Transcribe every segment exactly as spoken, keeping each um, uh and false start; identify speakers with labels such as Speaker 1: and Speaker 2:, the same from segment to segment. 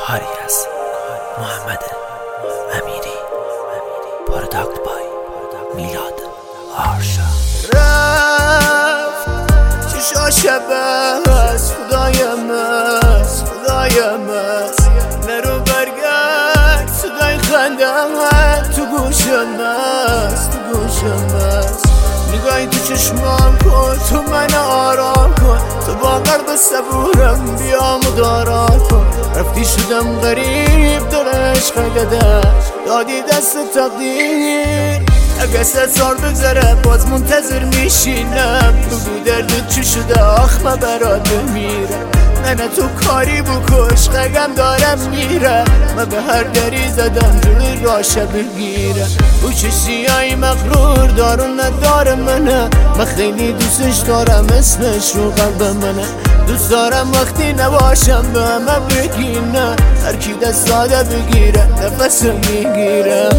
Speaker 1: کاری از محمد امیری پروداکت بای میلاد آرشا.
Speaker 2: رفت چشا شبه از خدایم است خدایم است نرو برگرد صدای خندم تو گوشم است تو گوشم است نگاهی تو چشمام کن تو من آرام کن تو با قلب صبورم بیام و دارا کن رفتی شدم غریب دل عشق قدر دادی دست تقدیر اگه سه سال بگذره باز منتظر میشینم بگو دردت چی شده آخمه برات بمیره نه تو کاری بکش قگم دارم میره من به هر دری زدم جلوی راشه بگیره او چه سیایی مغرور دارون نداره منه من خیلی دوستش دارم اسمش رو قلب منه دوست دارم وقتی نباشم به همه بگی نه هر کی دست داده بگیره نفس میگیره.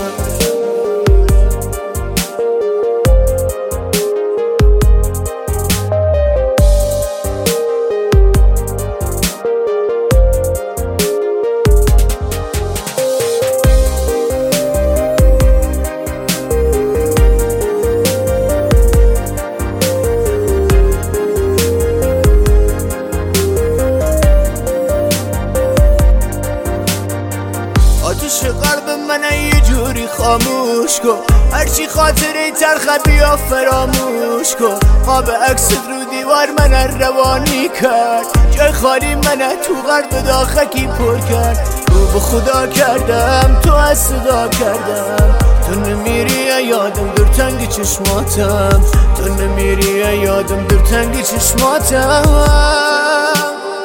Speaker 2: آتش قلب من یه جوری خاموش کن هرچی خاطره تلخه بیا فراموش کن خواب عکست رو دیوار من روانی کرد جای خالی من تو قلب داخکی پر کرد رو به خدا کردم تو از صدا کردم تو نمیری یادم در تنگ چشماتم تو نمیری یادم در تنگ چشماتم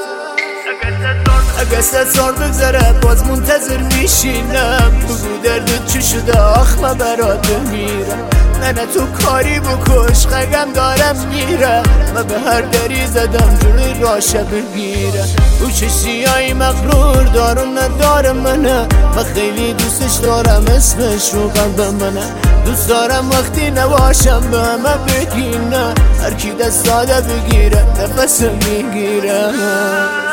Speaker 2: اگه سه سال بگذره باز منتظر میشینم بگو دردت چی شده آخمه برات بمیره نه تو کاری بکش قگم دارم میره من به هر دری زدم جلوی راشه بگیره او چه سیایی مغرور دارون نداره منه من خیلی دوستش دارم اسمش رو قلب منه دوست دارم وقتی نباشم به همه بگی نه هر کی دست داده بگیره نفس میگیره.